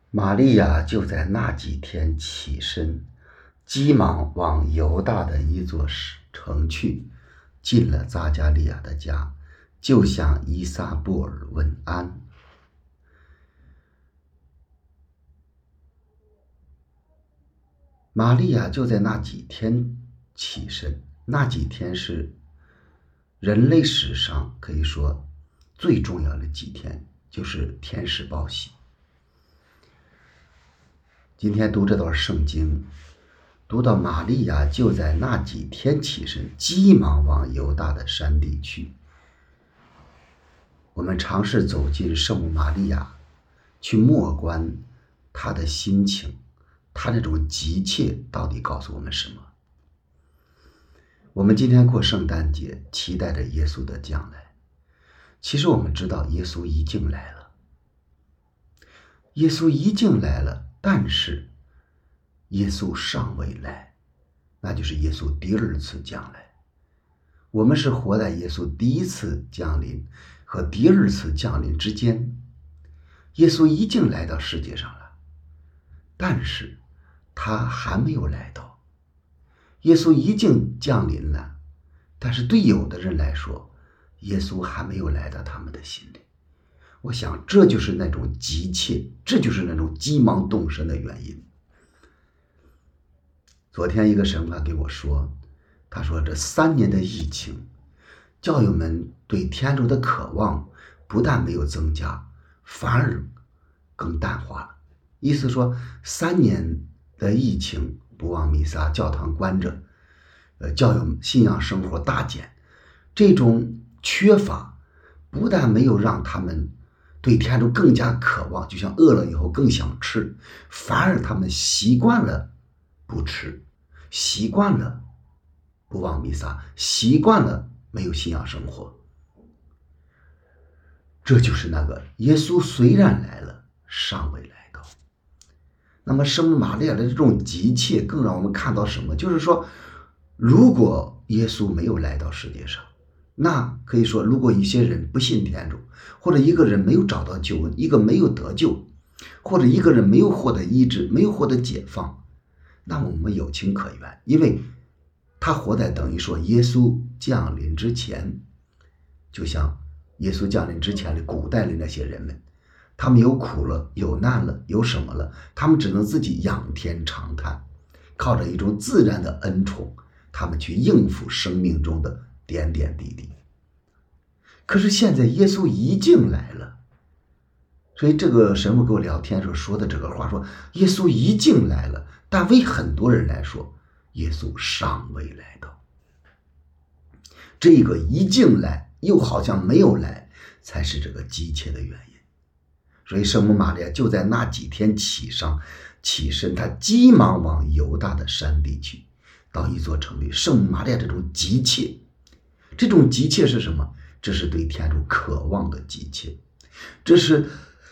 玛利亚就在那几天起身，急忙往犹大的一座城去，进了匝加利亚的家，就向伊撒布尔问安。玛利亚就在那几天起身，那几天是人类史上可以说最重要的几天，就是天使报喜。今天读这段圣经，读到玛利亚就在那几天起身，急忙往犹大的山地去。我们尝试走进圣母玛利亚，去默观她的心情，她这种急切到底告诉我们什么？我们今天过圣诞节，期待着耶稣的将来。其实我们知道耶稣已经来了，耶稣已经来了，但是耶稣尚未来，那就是耶稣第二次降来。我们是活在耶稣第一次降临和第二次降临之间。耶稣已经来到世界上了，但是他还没有来到。耶稣已经降临了，但是对有的人来说，耶稣还没有来到他们的心里。我想这就是那种急切，这就是那种急忙动身的原因。昨天一个神父给我说，他说这3年的疫情，教友们对天主的渴望不但没有增加，反而更淡化了。意思说3年的疫情，不望弥撒，教堂关着，教友信仰生活大减，这种缺乏不但没有让他们对天主更加渴望，就像饿了以后更想吃，反而他们习惯了不吃，习惯了不望弥撒，习惯了没有信仰生活。这就是那个耶稣虽然来了，尚未来到。那么圣母玛利亚的这种急切更让我们看到什么？就是说如果耶稣没有来到世界上，那可以说如果一些人不信天主，或者一个人没有找到救恩，一个没有得救，或者一个人没有获得医治，没有获得解放，那么我们有情可原，因为他活在等于说耶稣降临之前。就像耶稣降临之前的古代的那些人们，他们有苦了，有难了，有什么了，他们只能自己仰天长叹，靠着一种自然的恩宠，他们去应付生命中的点点滴滴。可是现在耶稣已经来了，所以这个神父跟我聊天时候说的这个话，说耶稣已经来了，但为很多人来说，耶稣尚未来到。这个已经来又好像没有来，才是这个急切的原因。所以圣母玛利亚就在那几天起身，她急忙往犹大的山地去，到一座城里。圣母玛利亚这种急切，这种急切是什么？这是对天主渴望的急切，这是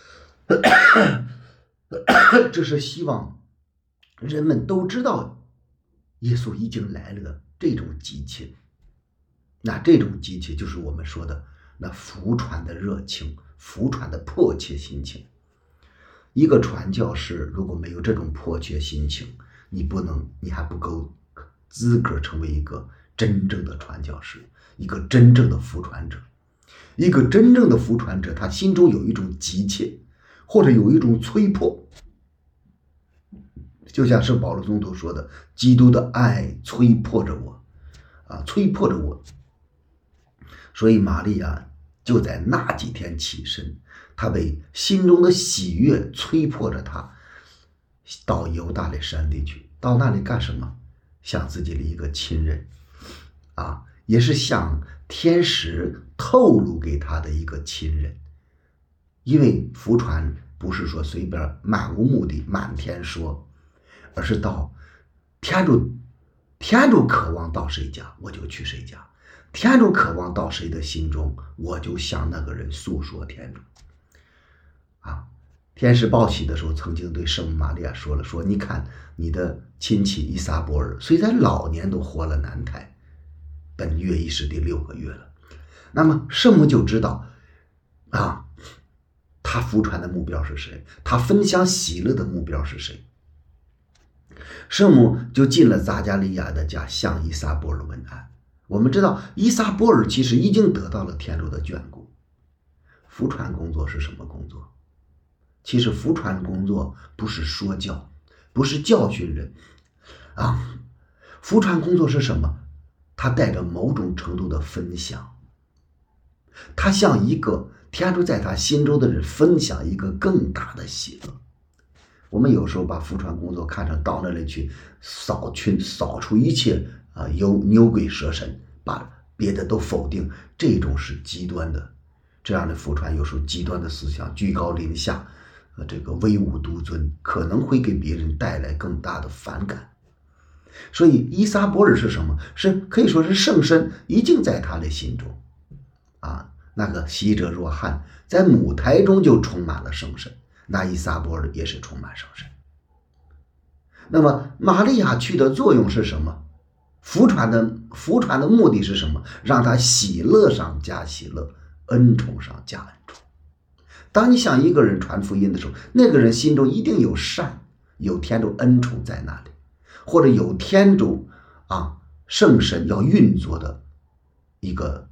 希望人们都知道耶稣已经来了的这种急切。那这种急切就是我们说的那福传的热情，福传的迫切心情。一个传教士如果没有这种迫切心情，你还不够资格成为一个真正的传教士，一个真正的福传者。一个真正的福传者，他心中有一种急切，或者有一种催迫，就像圣保罗宗徒说的，基督的爱催迫着我，催迫着我。所以玛利亚就在那几天起身，她被心中的喜悦催迫着她到犹大的山地去。到那里干什么？向自己的一个亲人也是向天使透露给他的一个亲人。因为福传不是说随便漫无目的满天说，而是到天主渴望到谁家我就去谁家，天主渴望到谁的心中我就向那个人诉说天主。天使报喜的时候曾经对圣母玛利亚说了，说你看你的亲戚伊撒伯尔虽然老年都活了男胎，本月已是第6个月了。那么圣母就知道他他福传的目标是谁？他分享喜乐的目标是谁？圣母就进了撒迦利亚的家，向伊撒伯尔问安。我们知道伊撒伯尔其实已经得到了天主的眷顾。福传工作是什么工作？其实福传工作不是说教，不是教训人啊。福传工作是什么？它带着某种程度的分享，它像一个天主在他心中的人分享一个更大的喜乐。我们有时候把福传工作看成到那里去扫除一切牛鬼蛇神，把别的都否定，这种是极端的。这样的福传有时候极端的思想，居高临下，这个唯吾独尊，可能会给别人带来更大的反感。所以伊撒伯尔是什么？是可以说是圣神已经在他的心中啊。那个洗者若翰在母胎中就充满了圣神，那伊撒伯尔也是充满圣神。那么玛利亚去的作用是什么？福传的目的是什么？让他喜乐上加喜乐，恩宠上加恩宠。当你向一个人传福音的时候，那个人心中一定有善，有天主恩宠在那里，或者有天主圣神要运作的一个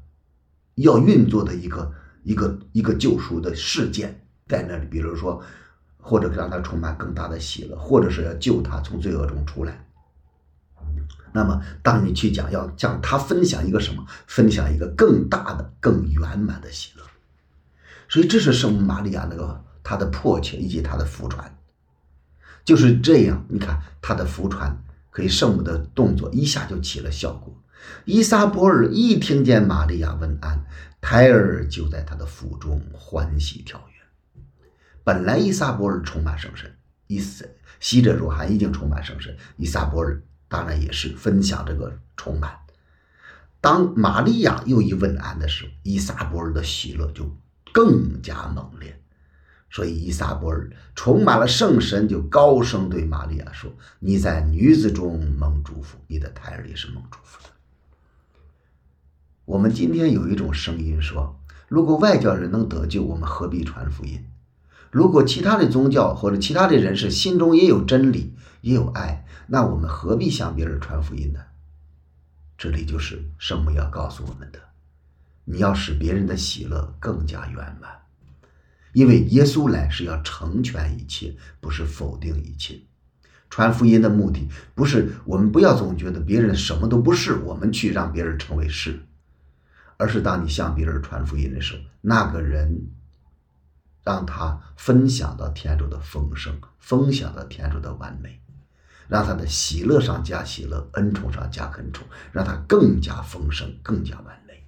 救赎的事件在那里，比如说或者让他充满更大的喜乐，或者是要救他从罪恶中出来。那么当你去讲，要向他分享一个什么？分享一个更大的更圆满的喜乐。所以这是圣母玛利亚她的迫切以及她的福传就是这样。你看她的福传可以，圣母的动作一下就起了效果。伊撒伯尔一听见玛利亚问安，胎儿就在她的腹中欢喜跳跃。本来伊撒伯尔充满圣神，洗者若翰已经充满圣神，伊撒伯尔当然也是分享这个充满。当玛利亚又一问安的时候，伊撒伯尔的喜乐就更加猛烈。所以伊撒伯尔充满了圣神，就高声对玛利亚说：你在女子中蒙祝福，你的胎儿也是蒙祝福的。我们今天有一种声音说，如果外教人能得救，我们何必传福音？如果其他的宗教或者其他的人士心中也有真理也有爱，那我们何必向别人传福音呢？这里就是圣母要告诉我们的，你要使别人的喜乐更加圆满。因为耶稣来是要成全一切，不是否定一切。传福音的目的不是我们不要总觉得别人什么都不是，我们去让别人成为是，而是当你向别人传福音的时候，那个人让他分享到天主的丰盛，分享到天主的完美，让他的喜乐上加喜乐，恩宠上加恩宠，让他更加丰盛，更加完美。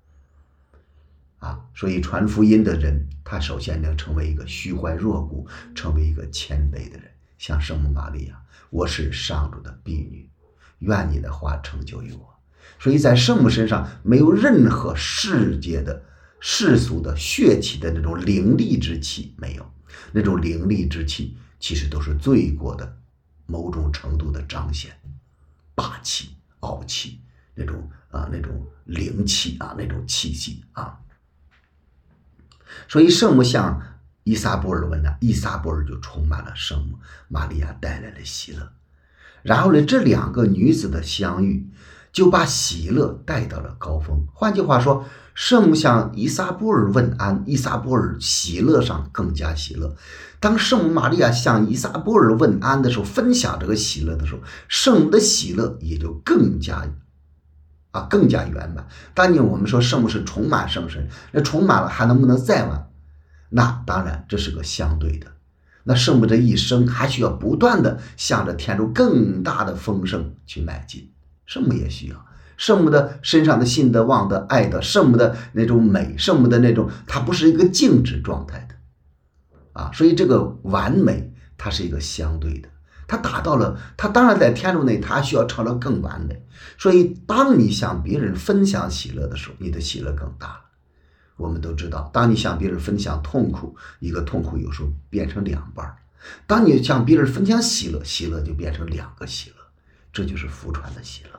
所以传福音的人，他首先能成为一个虚怀若谷，成为一个谦卑的人，像圣母玛利亚，我是上主的婢女，愿你的话成就于我。所以在圣母身上没有任何世界的世俗的血气的那种凌厉之气，没有。那种凌厉之气其实都是罪过的某种程度的彰显，霸气傲气，那种灵气那种气息所以圣母向伊撒伯尔问安，伊撒伯尔就充满了圣母玛利亚带来的喜乐。然后呢，这两个女子的相遇就把喜乐带到了高峰。换句话说，圣母向伊撒伯尔问安，伊撒伯尔喜乐上更加喜乐。当圣母玛利亚向伊撒伯尔问安的时候，分享这个喜乐的时候，圣母的喜乐也就更加圆满。当年我们说圣母是充满圣神，那充满了还能不能再完？那当然这是个相对的。那圣母这一生还需要不断的向着天主更大的丰盛去迈进，圣母也需要。圣母的身上的信的望的爱的，圣母的那种美，圣母的那种，它不是一个静止状态的所以这个完美它是一个相对的。他达到了，他当然在天主内，他需要成了更完美。所以当你向别人分享喜乐的时候，你的喜乐更大了。我们都知道，当你向别人分享痛苦，一个痛苦有时候变成两半；当你向别人分享喜乐，喜乐就变成两个喜乐。这就是福传的喜乐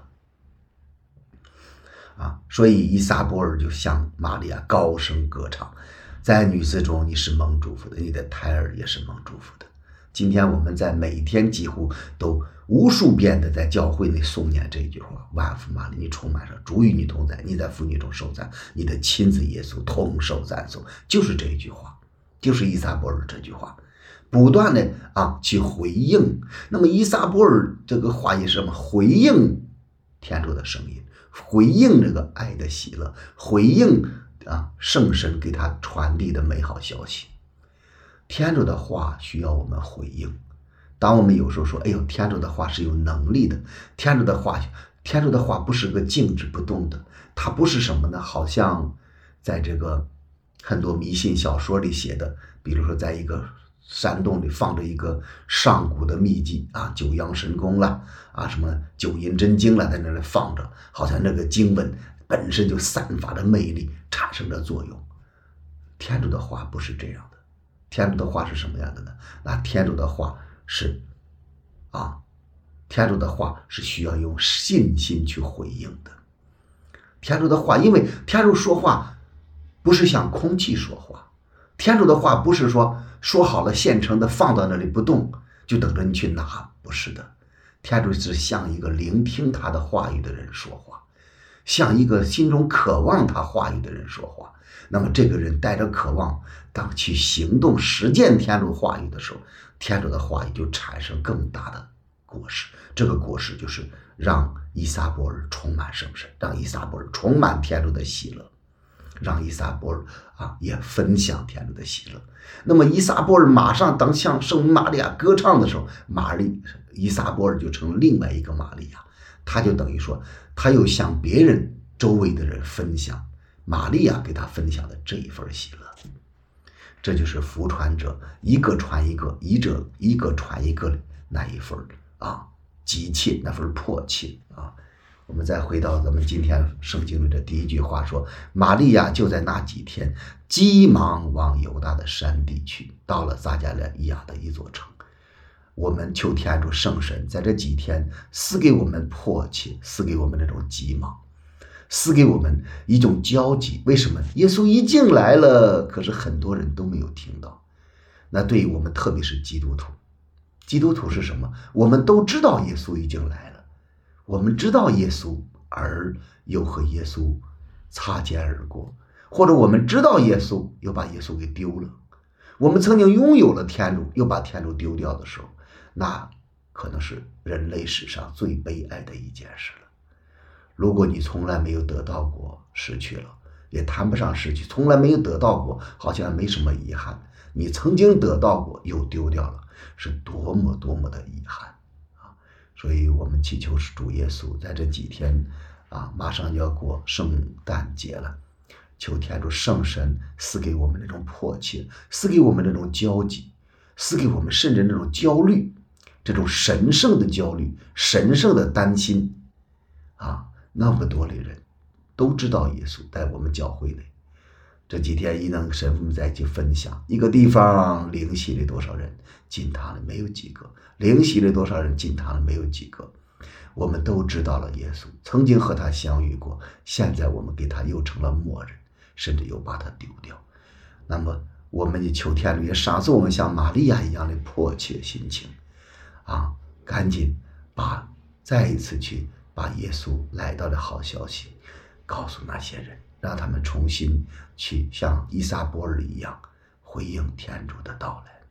所以伊撒伯尔就向玛利亚高声歌唱， 在女子中你是蒙祝福的，你的胎儿也是蒙祝福的。今天我们在每天几乎都无数遍的在教会内诵念这一句话：万福玛利，你充满上，主与你同在，你在妇女中受赞，你的亲子耶稣同受赞颂。就是这一句话，就是伊撒伯尔这句话，不断的去回应。那么伊撒伯尔这个话也是什么？回应天主的声音，回应这个爱的喜乐，回应圣神给他传递的美好消息。天主的话需要我们回应。当我们有时候说，哎呦，天主的话是有能力的，天主的话不是个静止不动的，它不是什么呢？好像在这个很多迷信小说里写的，比如说在一个山洞里放着一个上古的秘籍九阳神功了什么九阴真经了，在那里放着，好像那个经文本身就散发着魅力，产生着作用。天主的话不是这样的，天主的话是什么样的呢？那天主的话是天主的话是需要用信心去回应的。天主的话，因为天主说话不是像空气说话，天主的话不是说好了现成的放到那里不动就等着你去拿，不是的。天主是像一个聆听他的话语的人说话，像一个心中渴望他话语的人说话。那么这个人带着渴望，当去行动实践天主话语的时候，天主的话语就产生更大的果实。这个果实就是让伊撒伯尔充满圣神，让伊撒伯尔充满天主的喜乐，让伊撒伯尔也分享天主的喜乐。那么伊撒伯尔马上当向圣母玛利亚歌唱的时候，伊撒伯尔就成了另外一个玛利亚，他就等于说他又向别人周围的人分享玛利亚给他分享的这一份喜乐。这就是福传者一个传一个，一个传一个那一份急切，那份迫切我们再回到咱们今天圣经里的第一句话说，玛利亚就在那几天急忙往犹大的山地去，到了撒加利亚的一座城。我们求天主圣神在这几天赐给我们迫切，赐给我们那种急忙，赐给我们一种焦急。为什么？耶稣已经来了，可是很多人都没有听到。那对于我们，特别是基督徒，基督徒是什么？我们都知道耶稣已经来了，我们知道耶稣，而又和耶稣擦肩而过，或者我们知道耶稣，又把耶稣给丢了。我们曾经拥有了天主，又把天主丢掉的时候，那可能是人类史上最悲哀的一件事了。如果你从来没有得到过，失去了，也谈不上失去，从来没有得到过，好像没什么遗憾。你曾经得到过，又丢掉了，是多么多么的遗憾所以我们祈求主耶稣在这几天马上要过圣诞节了，求天主圣神赐给我们那种迫切，赐给我们那种焦急，赐给我们甚至那种焦虑，这种神圣的焦虑，神圣的担心那么多的人都知道耶稣，在我们教会内这几天，一能神父们在一起分享，一个地方灵洗了多少人，进堂了没有几个，灵洗了多少人，进堂了没有几个。我们都知道了耶稣，曾经和他相遇过，现在我们给他又成了默认，甚至又把他丢掉。那么我们也求天主也赏赐我们像玛利亚一样的迫切心情赶紧再一次去把耶稣来到的好消息告诉那些人，让他们重新去像伊撒伯尔一样回应天主的到来。